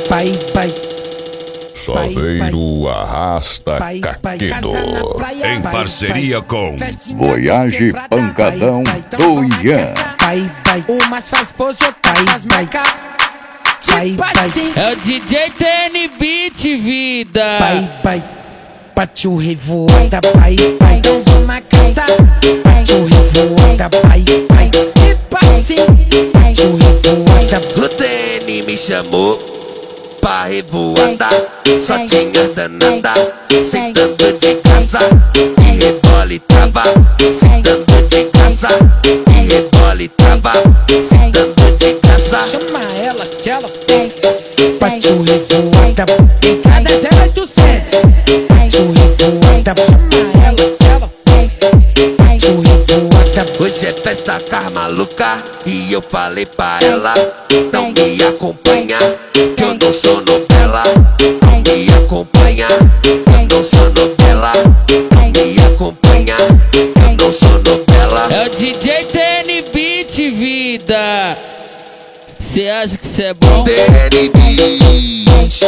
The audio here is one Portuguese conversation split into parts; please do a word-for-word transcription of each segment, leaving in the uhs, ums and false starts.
pai, pai. Saveiro Arrasta Caquedo. Em parceria com Voyage Pancadão do Ian. Pai, pai, umas faz pose, outras marca. Pai, pai, é o D J T N Beat, vida. Pai, pai, partiu revoada. Pai, pai, então vamos caçar. Partiu revoada. Pai, pai, tipo assim. Partiu revoada. O T N me chamou pra revoada, só tinha danada, sentando de casa, e rebola e trava, sentando de casa, e rebola e trava, sentando de casa. Chama ela que ela tem. Partiu revoada. Em cada zero oitocentos. Partiu revoada. Chama ela que ela tem. Partiu revoada. Hoje é festa com as maluca, e eu falei pra ela não me acompanha, que eu não sou novela. Não me acompanha, eu não sou novela. Não me acompanha, eu não sou novela. É o D J T N Beat, vida. Cê acha que cê é bom? T N Beat,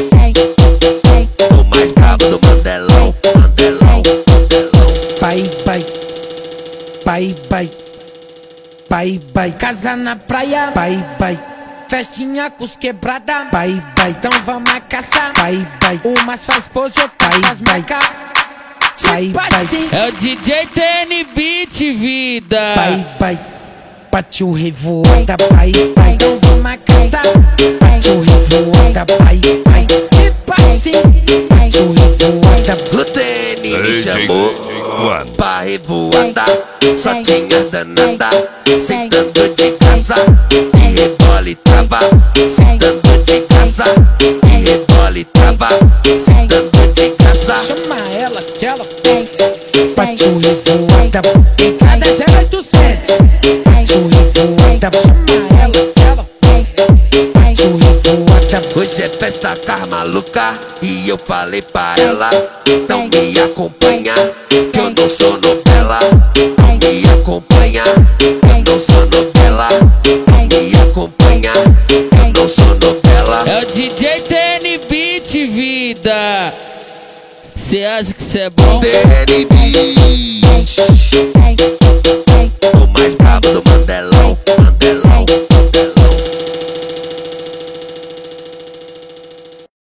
o mais brabo do Mandelão, Mandelão, Mandelão. Pai, pai, pai, pai, pai, pai, casa na praia. Pai, pai, festinha com os quebrada. Pai, pai, então vamos caçar. Pai, pai, umas faz pose, outras marca. Pai, pai, é o D J T N Beat, vida. pai, pai, partiu revoada. Pai, pai, então vamos caçar. Partiu revoada. Pai, pai, tipo assim. Partiu revoada. O T N me chamou pra revoada, só tinha danada, sentando de casa, e rebola e trava, sentando de casa, e rebola e trava, sentando de casa. Chama ela que ela tem. Partiu revoada. Em cada zero oitocentos. Partiu revoada. Chama ela que ela tem. Partiu revoada. Hoje é festa com as maluca, e eu falei pra ela não me acompanha, que eu não sou novela. Não me acompanha, eu não sou novela. Não me acompanha, eu não sou novela. É o D J T N Beat, vida. Cê acha que cê é bom? T N Beat, o mais brabo do Mandelão.